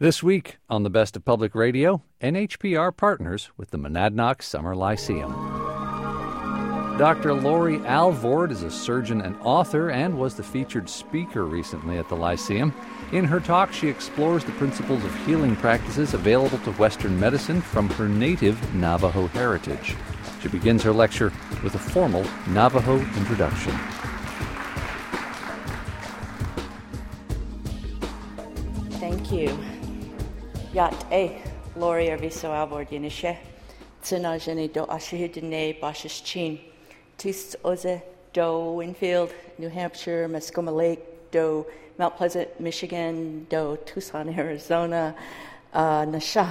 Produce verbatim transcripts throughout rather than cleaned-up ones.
This week on the Best of Public Radio, N H P R partners with the Monadnock Summer Lyceum. Doctor Lori Alvord is a surgeon and author and was the featured speaker recently at the Lyceum. In her talk, she explores the principles of healing practices available to Western medicine from her native Navajo heritage. She begins her lecture with a formal Navajo introduction. Thank you. Yat e Lori Arviso Alvord Yenishe. Tsina Jeni do Ashihidine Bashish Chin. Tis Oze do Winfield, New Hampshire, Mascoma Lake, do Mount Pleasant, Michigan, do Tucson, Arizona, uh, Nasha.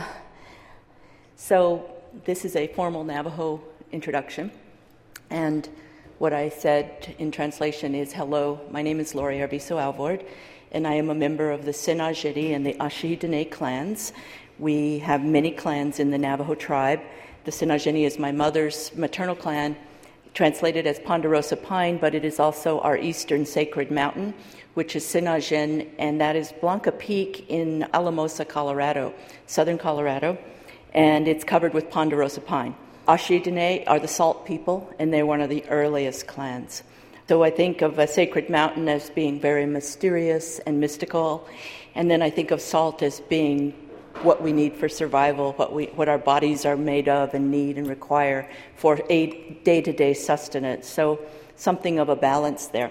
So this is a formal Navajo introduction. And what I said in translation is, hello, my name is Lori Arviso Alvord, and I am a member of the Senajiti and the Ashihidine clans. We have many clans in the Navajo tribe. The Senajini is my mother's maternal clan, translated as Ponderosa Pine, but it is also our eastern sacred mountain, which is Sinajen, and that is Blanca Peak in Alamosa, Colorado, southern Colorado, and it's covered with Ponderosa Pine. Ashihidine are the Salt people, and they're one of the earliest clans. So I think of a sacred mountain as being very mysterious and mystical, and then I think of salt as being what we need for survival, what we, what our bodies are made of and need and require for a day-to-day sustenance. So something of a balance there.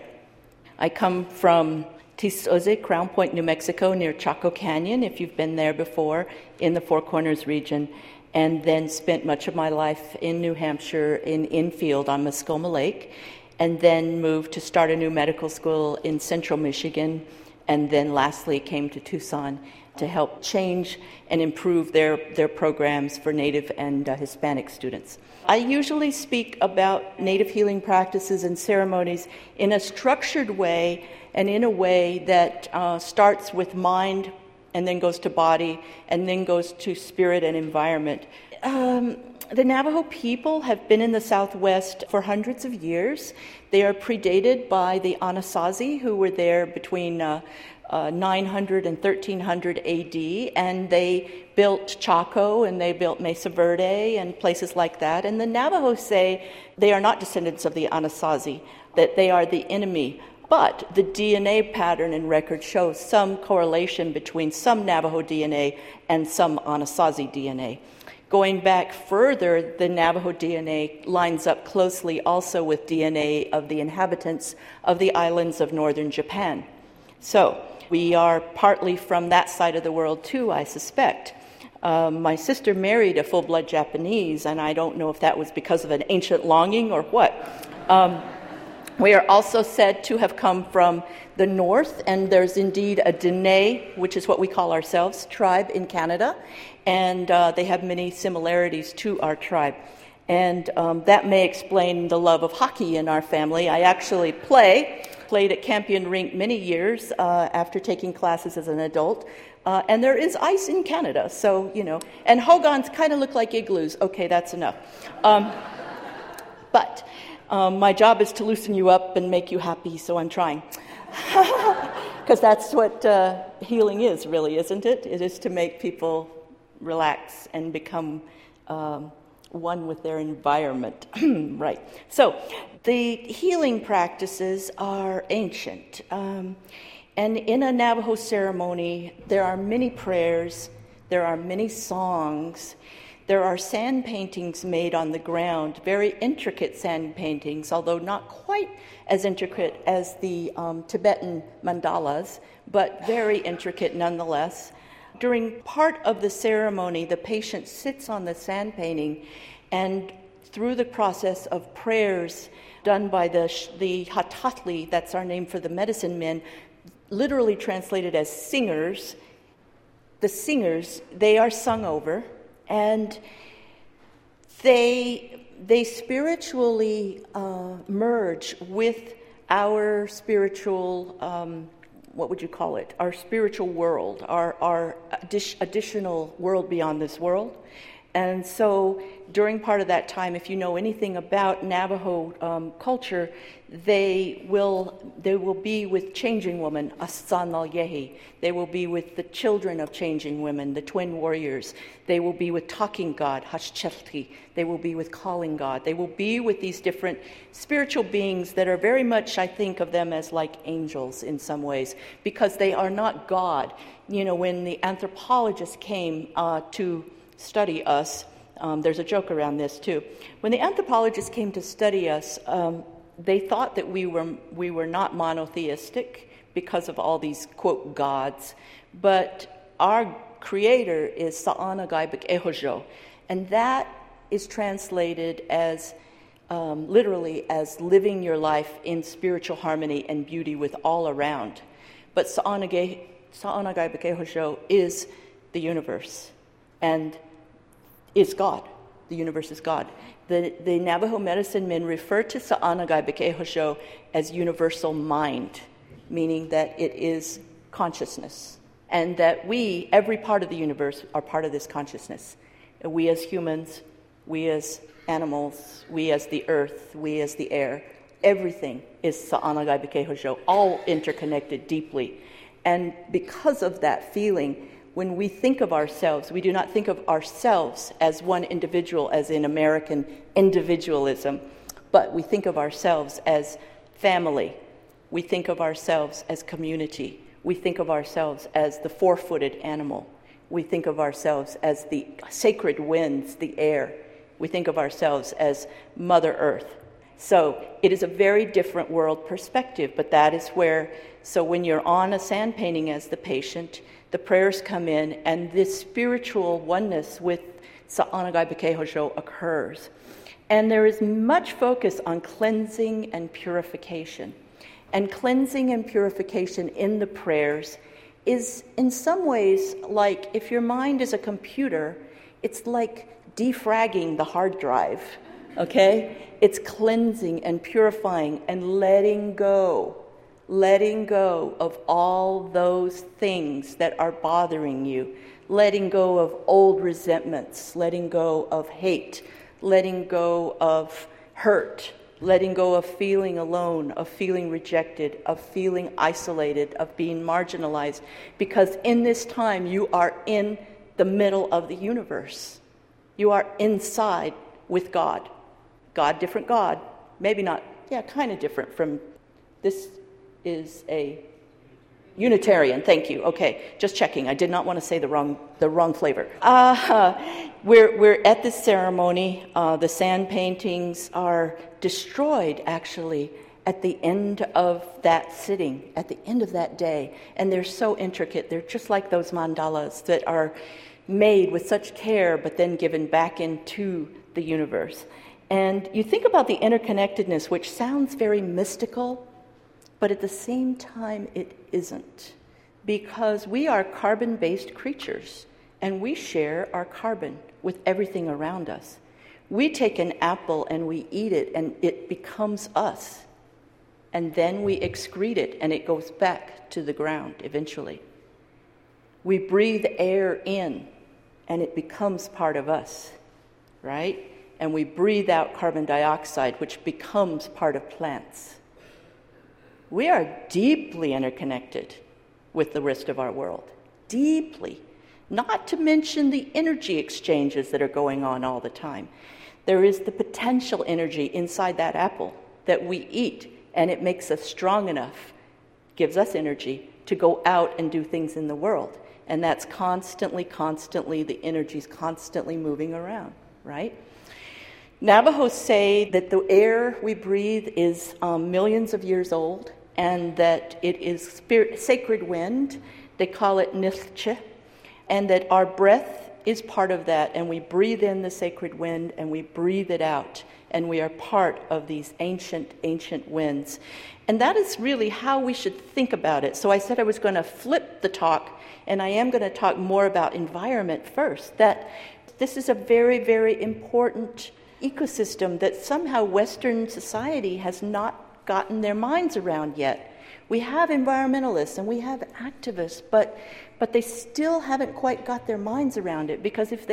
I come from Tizoze, Crown Point, New Mexico, near Chaco Canyon, if you've been there before, in the Four Corners region, and then spent much of my life in New Hampshire in Infield on Mascoma Lake, and then moved to start a new medical school in central Michigan, and then lastly came to Tucson to help change and improve their, their programs for Native and uh, Hispanic students. I usually speak about Native healing practices and ceremonies in a structured way and in a way that uh, starts with mind and then goes to body and then goes to spirit and environment. Um, The Navajo people have been in the Southwest for hundreds of years. They are predated by the Anasazi, who were there between uh, uh, nine hundred and thirteen hundred A D, and they built Chaco, and they built Mesa Verde, and places like that. And the Navajo say they are not descendants of the Anasazi, that they are the enemy. But the D N A pattern and record shows some correlation between some Navajo D N A and some Anasazi D N A. Going back further, the Navajo D N A lines up closely also with D N A of the inhabitants of the islands of northern Japan. So we are partly from that side of the world too, I suspect. Um, my sister married a full-blood Japanese, and I don't know if that was because of an ancient longing or what. Um, we are also said to have come from the north, and there's indeed a Dene, which is what we call ourselves, tribe in Canada, and uh, they have many similarities to our tribe. And um, that may explain the love of hockey in our family. I actually play, played at Campion Rink many years uh, after taking classes as an adult, uh, and there is ice in Canada, so, you know, and hogans kind of look like igloos. Okay, that's enough. Um, but um, my job is to loosen you up and make you happy, so I'm trying. Because that's what uh, healing is, really, isn't it? It is to make people relax and become um, one with their environment. Right. So the healing practices are ancient. Um, and in a Navajo ceremony, there are many prayers, there are many songs, there are sand paintings made on the ground, very intricate sand paintings, although not quite as intricate as the um, Tibetan mandalas, but very intricate nonetheless. During part of the ceremony, the patient sits on the sand painting, and through the process of prayers done by the, the Hatatli, that's our name for the medicine men, literally translated as singers, the singers, they are sung over, and they they spiritually uh, merge with our spiritual, um, what would you call it, our spiritual world, our, our addi- additional world beyond this world. And so during part of that time, if you know anything about Navajo um, culture, they will they will be with changing women, Asanal Yehi. They will be with the children of changing women, the twin warriors. They will be with talking God, Hashchelti. They will be with calling God. They will be with these different spiritual beings that are very much, I think of them as like angels in some ways, because they are not God. You know, when the anthropologists came uh, to study us, um, there's a joke around this too. When the anthropologists came to study us, um, they thought that we were we were not monotheistic because of all these, quote, gods, but our creator is Sa'anagai B'Kehojo, and that is translated as um, literally as living your life in spiritual harmony and beauty with all around. But Sa'anagai B'Kehojo is the universe and is God. The universe is God. The, the Navajo medicine men refer to Sa'anagai B'Kehojo as universal mind, meaning that it is consciousness, and that we, every part of the universe, are part of this consciousness. We as humans, we as animals, we as the earth, we as the air, everything is Sa'anagai B'Kehojo, all interconnected deeply. And because of that feeling, when we think of ourselves, we do not think of ourselves as one individual, as in American individualism, but we think of ourselves as family. We think of ourselves as community. We think of ourselves as the four-footed animal. We think of ourselves as the sacred winds, the air. We think of ourselves as Mother Earth. So it is a very different world perspective, but that is where, so when you're on a sand painting as the patient, the prayers come in, and this spiritual oneness with Sa'anagai B'Kehojo occurs. And there is much focus on cleansing and purification. And cleansing and purification in the prayers is in some ways like, if your mind is a computer, it's like defragging the hard drive, okay? It's cleansing and purifying and letting go. Letting go of all those things that are bothering you, letting go of old resentments, letting go of hate, letting go of hurt, letting go of feeling alone, of feeling rejected, of feeling isolated, of being marginalized, because in this time you are in the middle of the universe. You are inside with God. God, different God, maybe not, yeah, kind of different from this. Is a Unitarian, thank you. Okay, just checking. I did not want to say the wrong the wrong flavor. Uh, we're we're at this ceremony. Uh, the sand paintings are destroyed, actually, at the end of that sitting, at the end of that day, and they're so intricate. They're just like those mandalas that are made with such care, but then given back into the universe. And you think about the interconnectedness, which sounds very mystical. But at the same time, it isn't, because we are carbon-based creatures, and we share our carbon with everything around us. We take an apple and we eat it, and it becomes us. And then we excrete it, and it goes back to the ground eventually. We breathe air in, and it becomes part of us, right? And we breathe out carbon dioxide, which becomes part of plants. We are deeply interconnected with the rest of our world, deeply, not to mention the energy exchanges that are going on all the time. There is the potential energy inside that apple that we eat, and it makes us strong enough, gives us energy to go out and do things in the world. And that's constantly, constantly, the energy's constantly moving around, right? Navajos say that the air we breathe is um, millions of years old, and that it is spirit, sacred wind. They call it Nithche, and that our breath is part of that, and we breathe in the sacred wind, and we breathe it out, and we are part of these ancient, ancient winds. And that is really how we should think about it. So I said I was going to flip the talk, and I am going to talk more about environment first, that this is a very, very important ecosystem that somehow Western society has not gotten their minds around yet. We have environmentalists and we have activists, but but they still haven't quite got their minds around it, because if they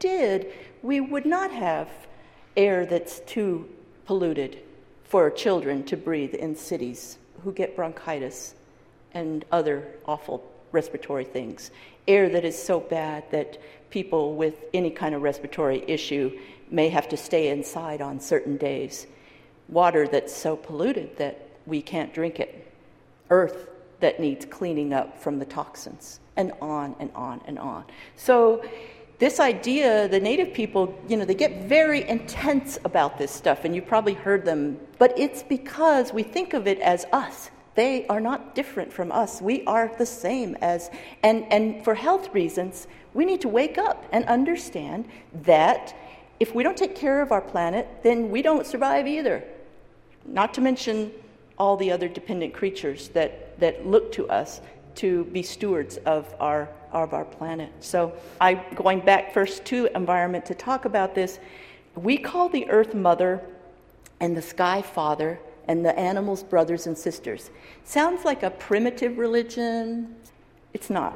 did, we would not have air that's too polluted for children to breathe in cities who get bronchitis and other awful respiratory things. Air that is so bad that people with any kind of respiratory issue may have to stay inside on certain days. Water that's so polluted that we can't drink it. Earth that needs cleaning up from the toxins, and on and on and on. So this idea, the native people, you know, they get very intense about this stuff, and you probably heard them, but it's because we think of it as us. They are not different from us. We are the same as, and, and for health reasons, we need to wake up and understand that if we don't take care of our planet, then we don't survive either. Not to mention all the other dependent creatures that, that look to us to be stewards of our of our planet. So I going back first to environment to talk about this, we call the earth mother and the sky father and the animals brothers and sisters. Sounds like a primitive religion. It's not.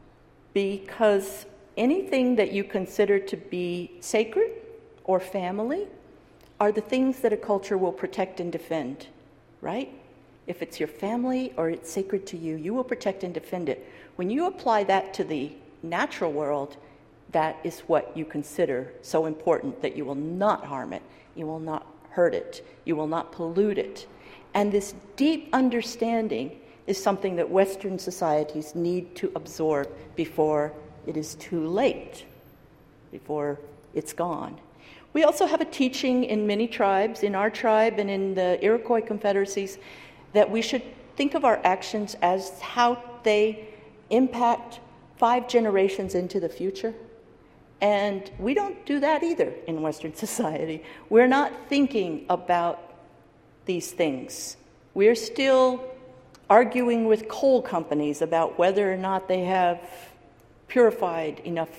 Because anything that you consider to be sacred or family are the things that a culture will protect and defend, right? If it's your family or it's sacred to you, you will protect and defend it. When you apply that to the natural world, that is what you consider so important, that you will not harm it, you will not hurt it, you will not pollute it. And this deep understanding is something that Western societies need to absorb before it is too late, before it's gone. We also have a teaching in many tribes, in our tribe and in the Iroquois confederacies, that we should think of our actions as how they impact five generations into the future. And we don't do that either in Western society. We're not thinking about these things. We're still arguing with coal companies about whether or not they have purified enough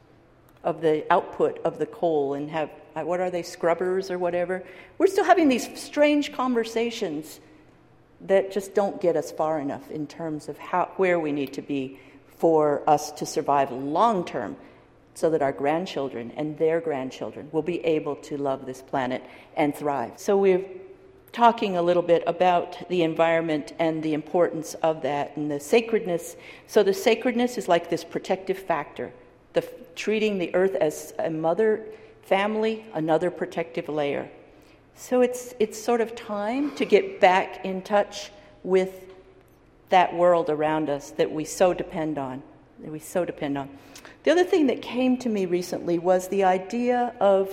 of the output of the coal and have, what are they, scrubbers or whatever. We're still having these strange conversations that just don't get us far enough in terms of how where we need to be for us to survive long term, so that our grandchildren and their grandchildren will be able to love this planet and thrive. So we're talking a little bit about the environment and the importance of that and the sacredness. So the sacredness is like this protective factor, the treating the earth as a mother, family, another protective layer. So it's it's sort of time to get back in touch with that world around us that we so depend on, that we so depend on. The other thing that came to me recently was the idea of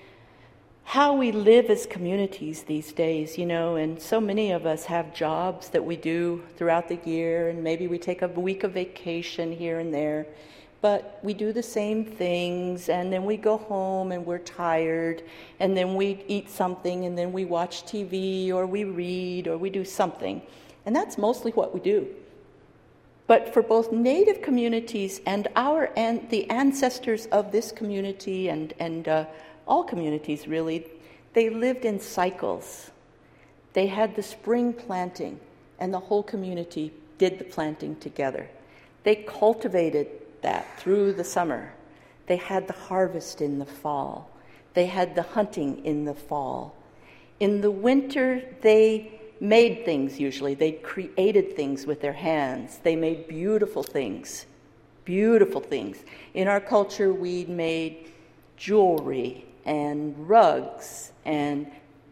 how we live as communities these days, you know, and so many of us have jobs that we do throughout the year, and maybe we take a week of vacation here and there. But we do the same things, and then we go home and we're tired, and then we eat something, and then we watch T V, or we read, or we do something. And that's mostly what we do. But for both Native communities and our and the ancestors of this community and, and uh, all communities really, they lived in cycles. They had the spring planting, and the whole community did the planting together. They cultivated that through the summer. They had the harvest in the fall. They had the hunting in the fall. In the winter, they made things usually. They created things with their hands. They made beautiful things, beautiful things. In our culture, we made jewelry and rugs and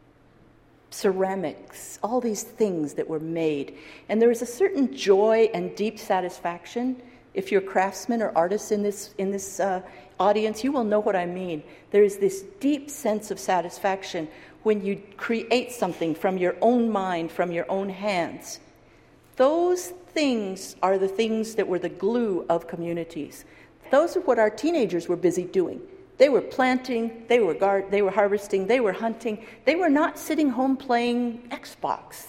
ceramics, all these things that were made. And there was a certain joy and deep satisfaction. If you're craftsmen or artists in this in this uh, audience, you will know what I mean. There is this deep sense of satisfaction when you create something from your own mind, from your own hands. Those things are the things that were the glue of communities. Those are what our teenagers were busy doing. They were planting, they were guard, they were harvesting, they were hunting. They were not sitting home playing Xbox.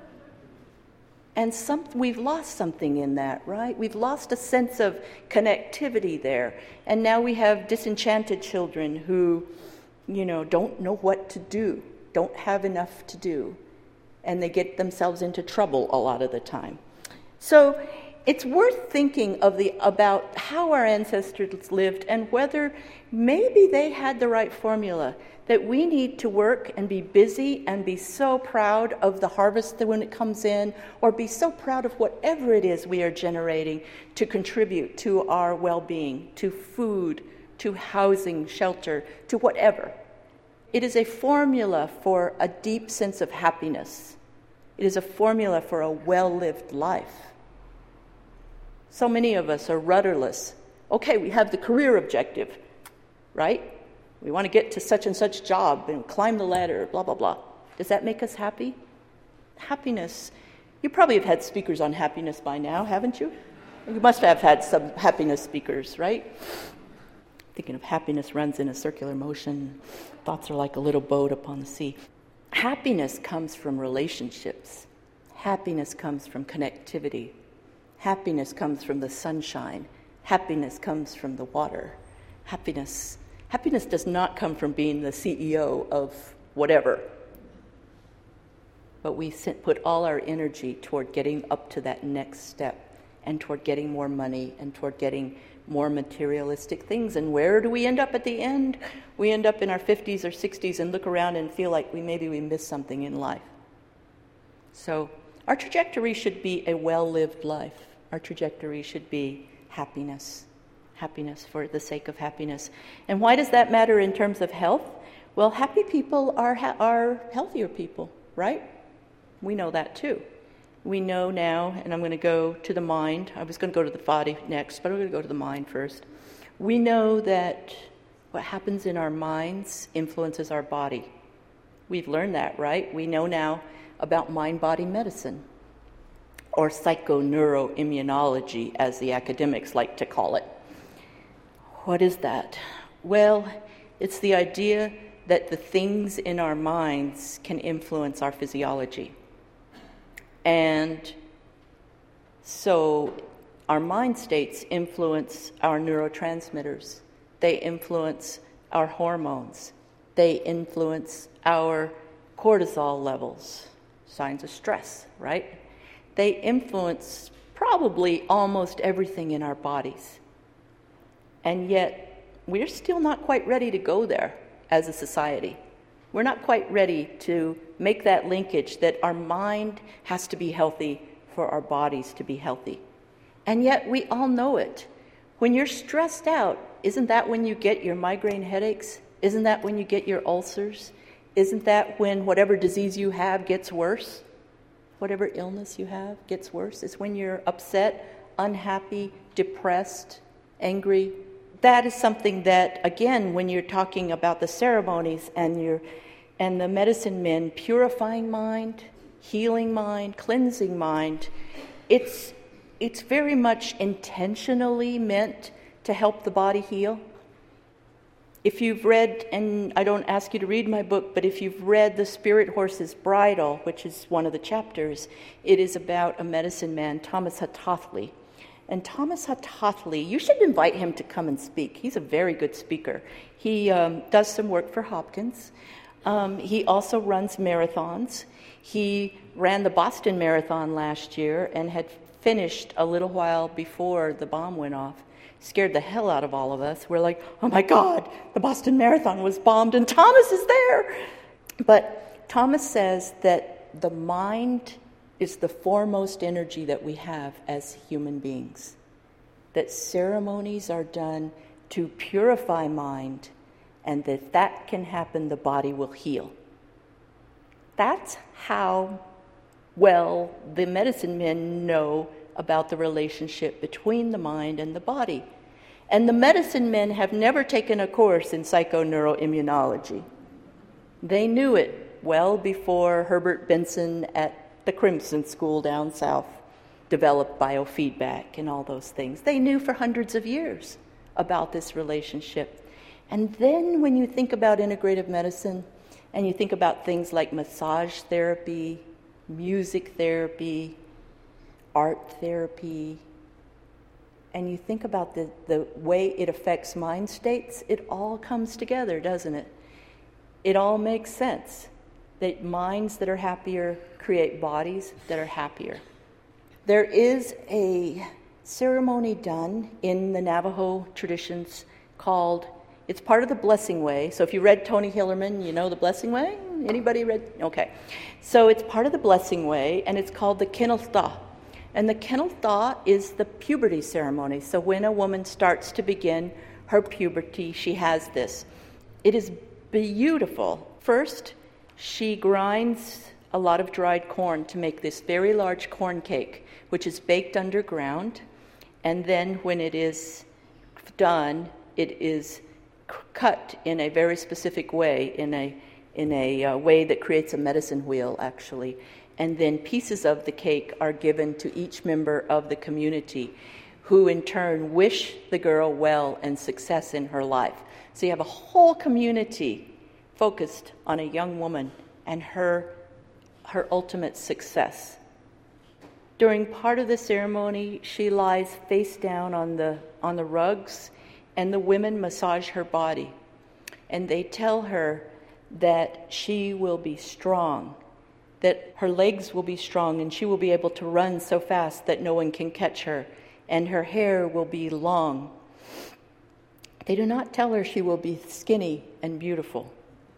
And some, we've lost something in that, right? We've lost a sense of connectivity there. And now we have disenchanted children who, you know, don't know what to do, don't have enough to do. And they get themselves into trouble a lot of the time. So it's worth thinking of the about how our ancestors lived and whether maybe they had the right formula, that we need to work and be busy and be so proud of the harvest that when it comes in, or be so proud of whatever it is we are generating to contribute to our well-being, to food, to housing, shelter, to whatever. It is a formula for a deep sense of happiness. It is a formula for a well-lived life. So many of us are rudderless. Okay, we have the career objective, right? We want to get to such and such job and climb the ladder, blah, blah, blah. Does that make us happy? Happiness. You probably have had speakers on happiness by now, haven't you? You must have had some happiness speakers, right? Thinking of happiness runs in a circular motion. Thoughts are like a little boat upon the sea. Happiness comes from relationships. Happiness comes from connectivity. Happiness comes from the sunshine. Happiness comes from the water. Happiness, happiness does not come from being the C E O of whatever. But we put all our energy toward getting up to that next step and toward getting more money and toward getting more materialistic things. And where do we end up at the end? We end up in our fifties or sixties and look around and feel like we maybe we missed something in life. So our trajectory should be a well-lived life. Our trajectory should be happiness. Happiness for the sake of happiness. And why does that matter in terms of health? Well, happy people are ha- are healthier people, right? We know that too. We know now, and I'm going to go to the mind. I was going to go to the body next, but I'm going to go to the mind first. We know that what happens in our minds influences our body. We've learned that, right? We know now about mind-body medicine, or psychoneuroimmunology, as the academics like to call it. What is that? Well, it's the idea that the things in our minds can influence our physiology. And so our mind states influence our neurotransmitters. They influence our hormones. They influence our cortisol levels, signs of stress, right? They influence probably almost everything in our bodies. And yet, we're still not quite ready to go there as a society. We're not quite ready to make that linkage that our mind has to be healthy for our bodies to be healthy. And yet, we all know it. When you're stressed out, isn't that when you get your migraine headaches? Isn't that when you get your ulcers? Isn't that when whatever disease you have gets worse? Whatever illness you have gets worse. It's when you're upset, unhappy, depressed, angry. That is something that, again, when you're talking about the ceremonies and you're, and the medicine men purifying mind, healing mind, cleansing mind, it's it's very much intentionally meant to help the body heal. If you've read, and I don't ask you to read my book, but if you've read The Spirit Horse's Bridle, which is one of the chapters, it is about a medicine man, Thomas Hatothly. And Thomas Hatothly, you should invite him to come and speak. He's a very good speaker. He um, does some work for Hopkins. Um, he also runs marathons. He ran the Boston Marathon last year and had finished a little while before the bomb went off. Scared the hell out of all of us. We're like, oh my God, the Boston Marathon was bombed and Thomas is there. But Thomas says that the mind is the foremost energy that we have as human beings. That ceremonies are done to purify mind, and that if that can happen, the body will heal. That's how well the medicine men know about the relationship between the mind and the body. And the medicine men have never taken a course in psychoneuroimmunology. They knew it well before Herbert Benson at the Crimson School down south developed biofeedback and all those things. They knew for hundreds of years about this relationship. And then when you think about integrative medicine and you think about things like massage therapy, music therapy, art therapy, and you think about the, the way it affects mind states, it all comes together, doesn't it? It all makes sense that minds that are happier create bodies that are happier. There is a ceremony done in the Navajo traditions called, it's part of the Blessing Way. So if you read Tony Hillerman, you know the Blessing Way? Anybody read? Okay. So it's part of the Blessing Way, and it's called the Kineltha. And the Kineltha is the puberty ceremony. So when a woman starts to begin her puberty, she has this. It is beautiful. First, she grinds a lot of dried corn to make this very large corn cake, which is baked underground. And then when it is done, it is cut in a very specific way, in a in a uh, way that creates a medicine wheel, actually. And then pieces of the cake are given to each member of the community, who in turn wish the girl well and success in her life. So you have a whole community focused on a young woman and her her ultimate success. During part of the ceremony, she lies face down on the on the rugs, and the women massage her body. And they tell her that she will be strong, that her legs will be strong, and she will be able to run so fast that no one can catch her, and her hair will be long. They do not tell her she will be skinny and beautiful.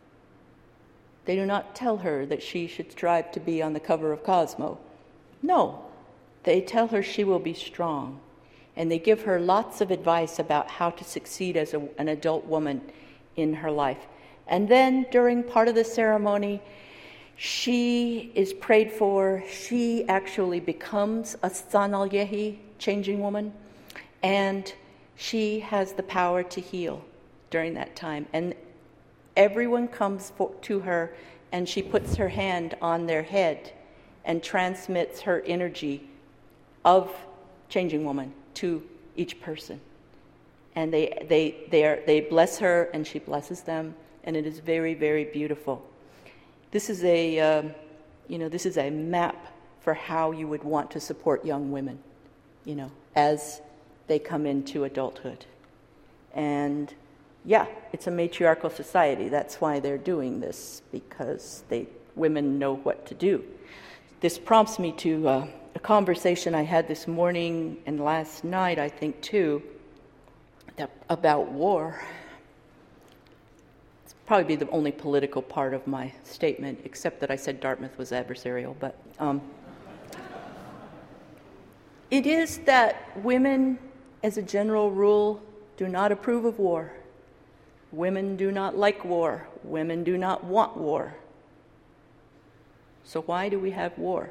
They do not tell her that she should strive to be on the cover of Cosmo. No, they tell her she will be strong, and they give her lots of advice about how to succeed as a, an adult woman in her life. And then during part of the ceremony, she is prayed for. She actually becomes a Sanalyehi, changing woman, and she has the power to heal during that time. And everyone comes for, to her, and she puts her hand on their head and transmits her energy of changing woman to each person. And they they they are they bless her, and she blesses them, and it is very, very beautiful. This is a um, you know this is a map for how you would want to support young women, you know, as they come into adulthood. And yeah, it's a matriarchal society. That's why they're doing this, because they women know what to do. This prompts me to uh, a conversation I had this morning and last night, I think, too, that, about war. It's probably be the only political part of my statement, except that I said Dartmouth was adversarial. But um, it is that women, as a general rule, do not approve of war. Women do not like war. Women do not want war. So why do we have war?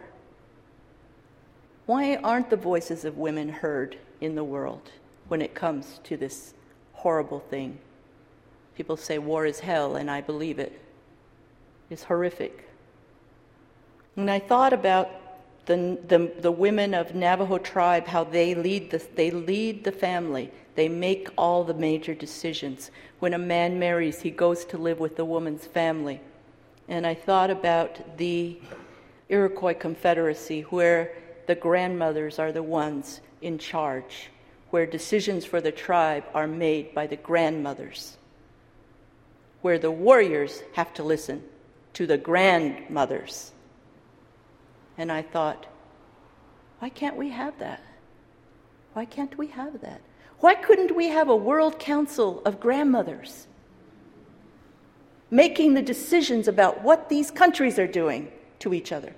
Why aren't the voices of women heard in the world when it comes to this horrible thing? People say war is hell, and I believe it. It's horrific. And I thought about the the, the women of Navajo tribe, how they lead the they lead the family. They make all the major decisions. When a man marries, he goes to live with the woman's family. And I thought about the Iroquois Confederacy, where the grandmothers are the ones in charge, where decisions for the tribe are made by the grandmothers, where the warriors have to listen to the grandmothers. And I thought, why can't we have that? Why can't we have that? Why couldn't we have a World Council of grandmothers making the decisions about what these countries are doing to each other?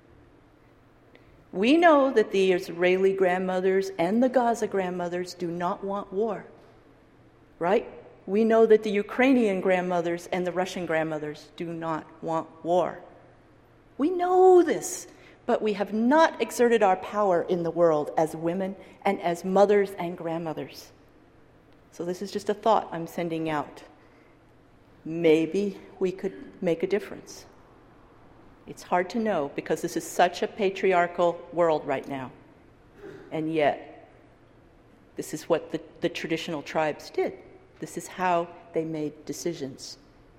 We know that the Israeli grandmothers and the Gaza grandmothers do not want war, right? We know that the Ukrainian grandmothers and the Russian grandmothers do not want war. We know this, but we have not exerted our power in the world as women and as mothers and grandmothers. So this is just a thought I'm sending out. Maybe we could make a difference. It's hard to know, because this is such a patriarchal world right now. And yet, this is what the, the traditional tribes did. This is how they made decisions.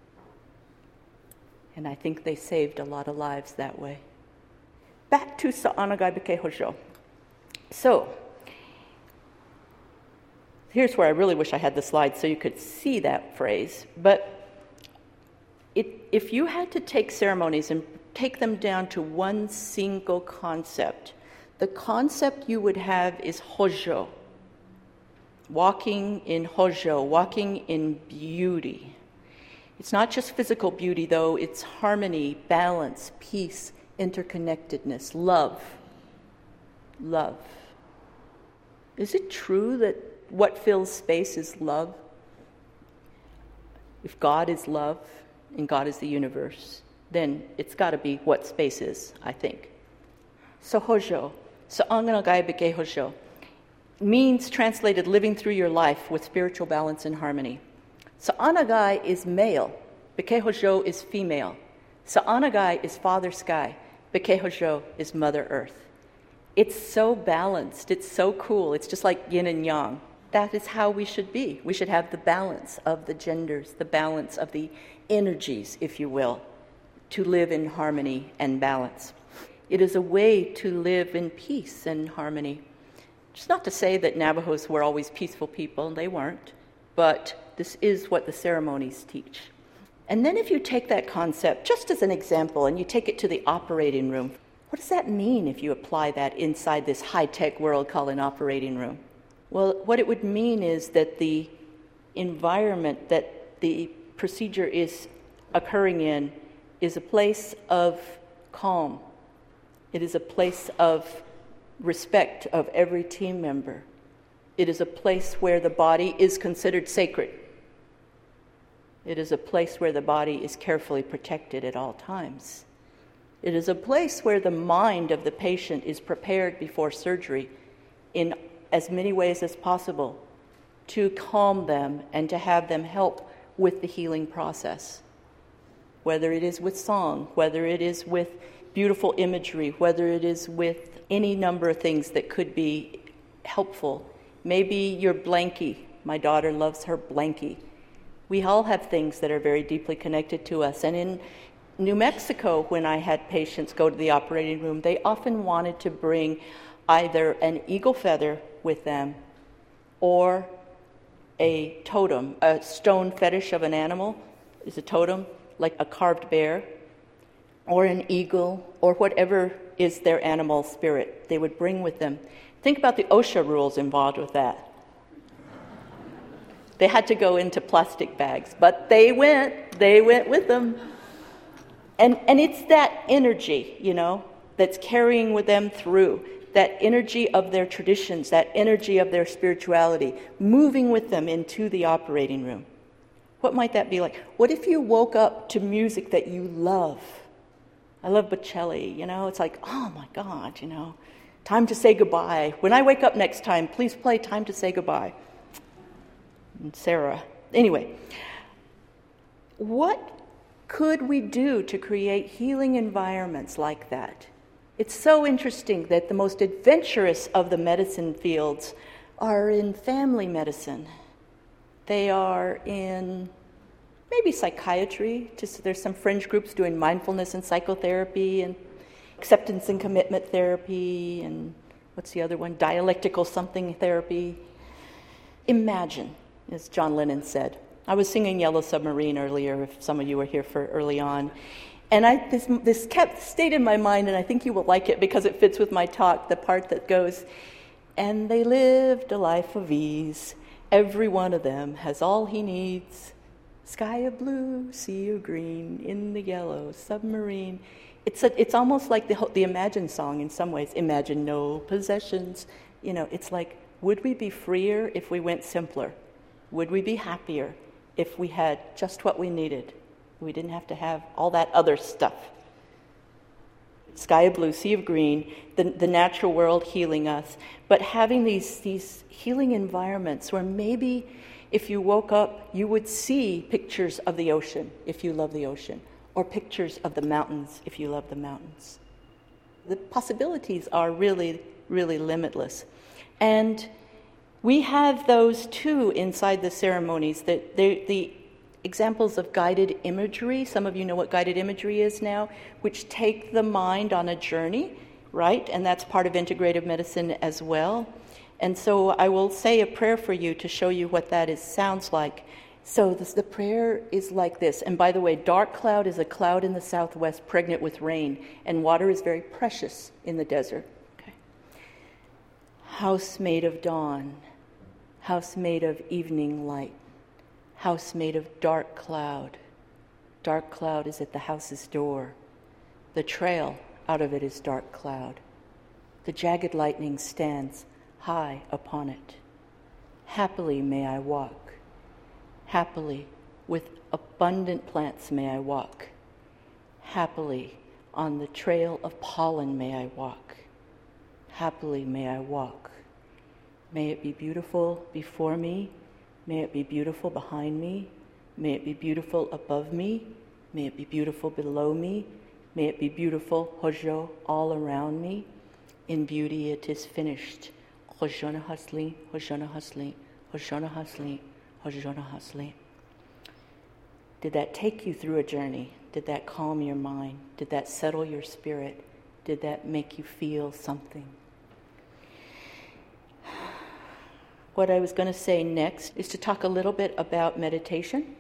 And I think they saved a lot of lives that way. Back to Sa'anagai B'ke Hojo. So, here's where I really wish I had the slide so you could see that phrase. But it, if you had to take ceremonies and take them down to one single concept, the concept you would have is Hojo. Walking in Hojo, walking in beauty. It's not just physical beauty, though. It's harmony, balance, peace, interconnectedness, love. Love. Is it true that what fills space is love? If God is love and God is the universe, then it's got to be what space is, I think. So Hojo, Sa'anganagai Beke Hojo, means translated living through your life with spiritual balance and harmony. Sa'anagai is male, Beke Hojo is female. Sa'anagai is Father Sky, Beke Hojo is Mother Earth. It's so balanced, it's so cool, it's just like yin and yang. That is how we should be. We should have the balance of the genders, the balance of the energies, if you will, to live in harmony and balance. It is a way to live in peace and harmony. Just not to say that Navajos were always peaceful people, they weren't, but this is what the ceremonies teach. And then if you take that concept, just as an example, and you take it to the operating room, what does that mean if you apply that inside this high-tech world called an operating room? Well, what it would mean is that the environment that the procedure is occurring in is a place of calm. It is a place of respect of every team member. It is a place where the body is considered sacred. It is a place where the body is carefully protected at all times. It is a place where the mind of the patient is prepared before surgery in as many ways as possible to calm them and to have them help with the healing process. Whether it is with song, whether it is with beautiful imagery, whether it is with any number of things that could be helpful. Maybe your blankie. My daughter loves her blankie. We all have things that are very deeply connected to us. And in New Mexico, when I had patients go to the operating room, they often wanted to bring either an eagle feather with them or a totem. A stone fetish of an animal is a totem, like a carved bear, or an eagle, or whatever is their animal spirit they would bring with them. Think about the OSHA rules involved with that. They had to go into plastic bags, but they went, they went with them. And and it's that energy, you know, that's carrying with them through, that energy of their traditions, that energy of their spirituality, moving with them into the operating room. What might that be like? What if you woke up to music that you love? I love Bocelli, you know, it's like, oh my God, you know, Time to Say Goodbye. When I wake up next time, please play Time to Say Goodbye. And Sarah. Anyway, what could we do to create healing environments like that? It's so interesting that the most adventurous of the medicine fields are in family medicine. They are in maybe psychiatry. Just there's some fringe groups doing mindfulness and psychotherapy and acceptance and commitment therapy and what's the other one? Dialectical something therapy. Imagine, as John Lennon said. I was singing Yellow Submarine earlier, if some of you were here for early on. And I this, this kept stayed in my mind, and I think you will like it because it fits with my talk, the part that goes, and they lived a life of ease. Every one of them has all he needs. Sky of blue, sea of green, in the yellow submarine. It's a, it's almost like the the Imagine song in some ways. Imagine no possessions. You know, it's like, would we be freer if we went simpler? Would we be happier if we had just what we needed? We didn't have to have all that other stuff. Sky of blue, sea of green, the, the natural world healing us, but having these, these healing environments where maybe if you woke up, you would see pictures of the ocean if you love the ocean, or pictures of the mountains if you love the mountains. The possibilities are really, really limitless. And we have those too inside the ceremonies, that the examples of guided imagery. Some of you know what guided imagery is now, which take the mind on a journey, right? And that's part of integrative medicine as well. And so I will say a prayer for you to show you what that is sounds like. So this, the prayer is like this. And by the way, dark cloud is a cloud in the southwest pregnant with rain, and water is very precious in the desert. Okay. House made of dawn, house made of evening light, house made of dark cloud. Dark cloud is at the house's door. The trail out of it is dark cloud. The jagged lightning stands high upon it. Happily may I walk. Happily, with abundant plants may I walk. Happily, on the trail of pollen may I walk. Happily may I walk. May it be beautiful before me. May it be beautiful behind me. May it be beautiful above me. May it be beautiful below me. May it be beautiful, Hojo, all around me. In beauty it is finished. Hojona Hasli, Hojona Hasli, Hojona Hasli, Hojona Hasli. Did that take you through a journey? Did that calm your mind? Did that settle your spirit? Did that make you feel something? What I was going to say next is to talk a little bit about meditation.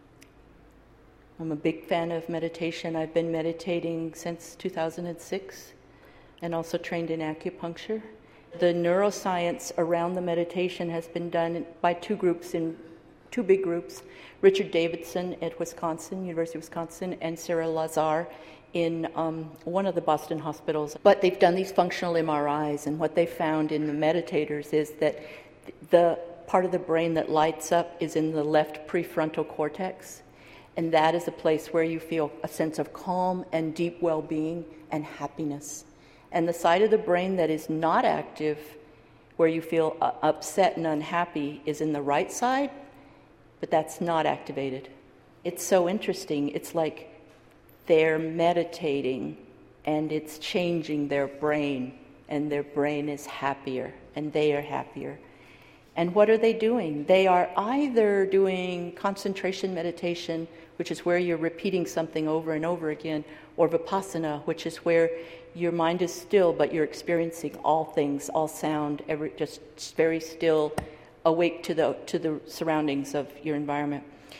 I'm a big fan of meditation. I've been meditating since two thousand six and also trained in acupuncture. The neuroscience around the meditation has been done by two groups, in two big groups, Richard Davidson at Wisconsin, University of Wisconsin, and Sarah Lazar in um, one of the Boston hospitals. But they've done these functional M R Is, and what they found in the meditators is that the part of the brain that lights up is in the left prefrontal cortex, and that is a place where you feel a sense of calm and deep well-being and happiness. And the side of the brain that is not active, where you feel uh, upset and unhappy, is in the right side, but that's not activated. It's so interesting. It's like they're meditating and it's changing their brain, and their brain is happier and they are happier. And what are they doing? They are either doing concentration meditation, which is where you're repeating something over and over again, or vipassana, which is where your mind is still, but you're experiencing all things, all sound, every, just very still, awake to the to the surroundings of your environment.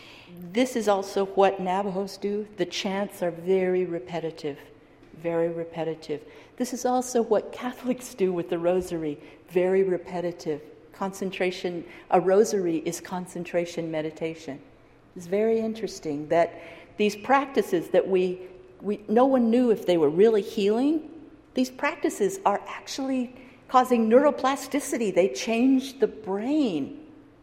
This is also what Navajos do. The chants are very repetitive, very repetitive. This is also what Catholics do with the rosary, very repetitive. Concentration, a rosary is concentration meditation. It's very interesting that these practices that we, we no one knew if they were really healing, these practices are actually causing neuroplasticity. They change the brain.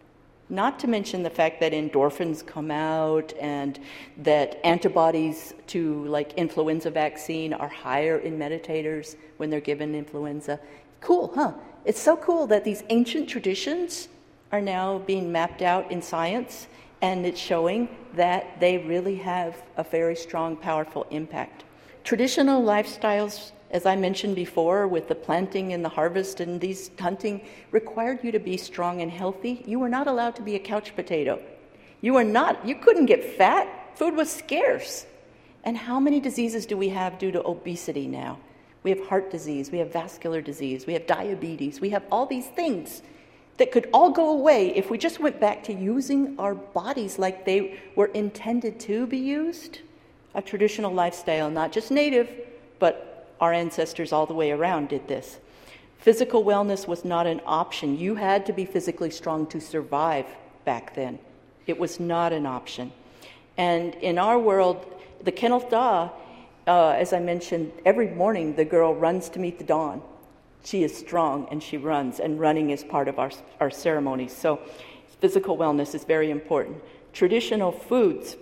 Not to mention the fact that endorphins come out and that antibodies to like influenza vaccine are higher in meditators when they're given influenza. Cool, huh? It's so cool that these ancient traditions are now being mapped out in science, and it's showing that they really have a very strong, powerful impact. Traditional lifestyles, as I mentioned before, with the planting and the harvest and these hunting, required you to be strong and healthy. You were not allowed to be a couch potato. You were not, you couldn't get fat. Food was scarce. And how many diseases do we have due to obesity now? We have heart disease, we have vascular disease, we have diabetes, we have all these things that could all go away if we just went back to using our bodies like they were intended to be used. A traditional lifestyle, not just native, but our ancestors all the way around did this. Physical wellness was not an option. You had to be physically strong to survive back then. It was not an option. And in our world, the Kennel Da, Uh, as I mentioned, every morning the girl runs to meet the dawn. She is strong and she runs, and running is part of our, our ceremonies. So physical wellness is very important. Traditional foods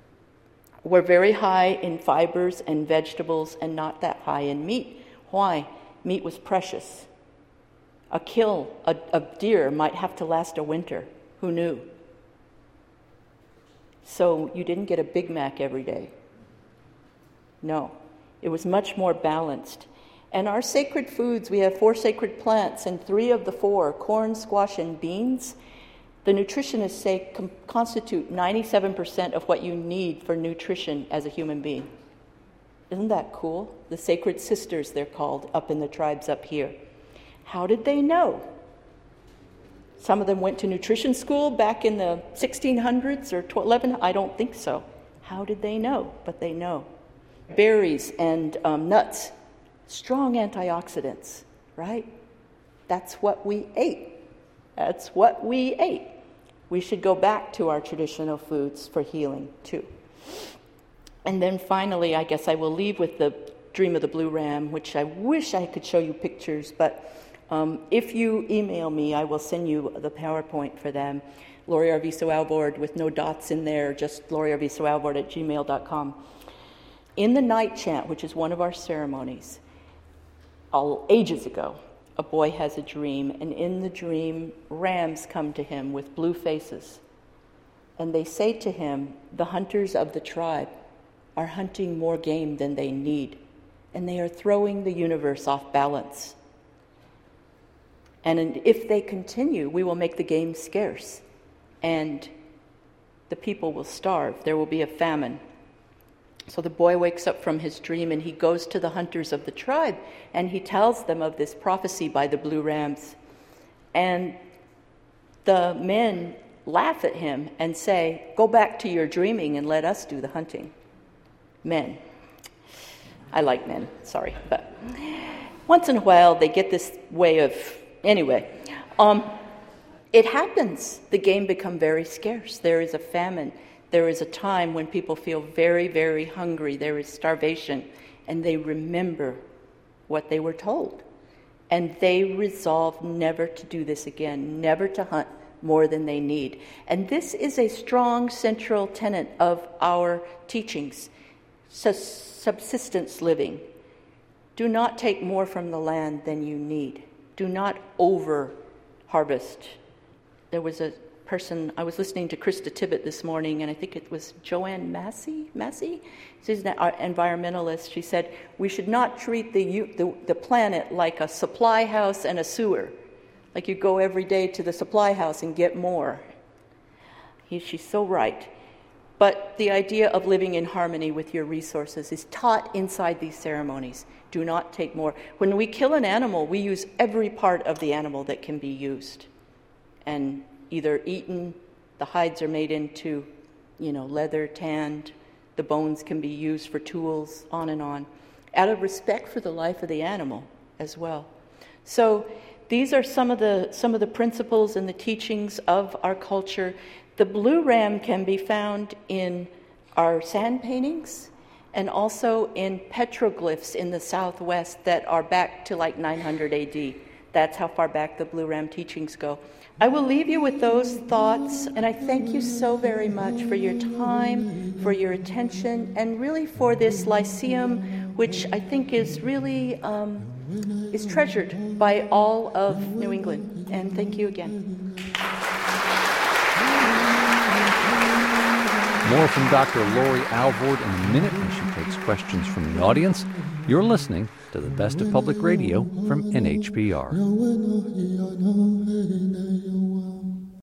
were very high in fibers and vegetables and not that high in meat. Why? Meat was precious. A kill, a, a deer might have to last a winter. Who knew? So you didn't get a Big Mac every day. No, it was much more balanced. And our sacred foods, we have four sacred plants, and three of the four, corn, squash, and beans, the nutritionists say com- constitute ninety-seven percent of what you need for nutrition as a human being. Isn't that cool? The sacred sisters, they're called, up in the tribes up here. How did they know? Some of them went to nutrition school back in the sixteen hundreds or eleven. I don't think so. How did they know? But they know. Berries and um, nuts, strong antioxidants, right? That's what we ate. That's what we ate. We should go back to our traditional foods for healing, too. And then finally, I guess I will leave with the Dream of the Blue Ram, which I wish I could show you pictures, but um, if you email me, I will send you the PowerPoint for them. Lori Arvizo Alvord, with no dots in there, just Lori Arvizo Alvord at gmail dot com. In the night chant, which is one of our ceremonies, all ages ago, a boy has a dream, and in the dream, rams come to him with blue faces. And they say to him, the hunters of the tribe are hunting more game than they need, and they are throwing the universe off balance. And if they continue, we will make the game scarce, and the people will starve. There will be a famine. So the boy wakes up from his dream, and he goes to the hunters of the tribe, and he tells them of this prophecy by the blue rams. And the men laugh at him and say, go back to your dreaming and let us do the hunting. Men. I like men, sorry. But once in a while, they get this way of... Anyway, um, it happens. The game become very scarce. There is a famine. There is a time when people feel very, very hungry. There is starvation, and they remember what they were told. And they resolve never to do this again, never to hunt more than they need. And this is a strong central tenet of our teachings, subsistence living. Do not take more from the land than you need. Do not over-harvest. There was a person, I was listening to Krista Tibbett this morning, and I think it was Joanne Massey, Massey? She's an environmentalist. She said, we should not treat the, the, the planet like a supply house and a sewer. Like you go every day to the supply house and get more. He, she's so right. But the idea of living in harmony with your resources is taught inside these ceremonies. Do not take more. When we kill an animal, we use every part of the animal that can be used. And either eaten, the hides are made into, you know, leather, tanned, the bones can be used for tools, on and on, out of respect for the life of the animal as well. So these are some of the some of the principles and the teachings of our culture. The blue ram can be found in our sand paintings and also in petroglyphs in the Southwest that are back to like nine hundred A D. That's how far back the blue ram teachings go. I will leave you with those thoughts, and I thank you so very much for your time, for your attention, and really for this Lyceum, which I think is really um, is treasured by all of New England. And thank you again. More from Doctor Lori Alvord in a minute when she takes questions from the audience. You're listening to the Best of Public Radio from N H P R.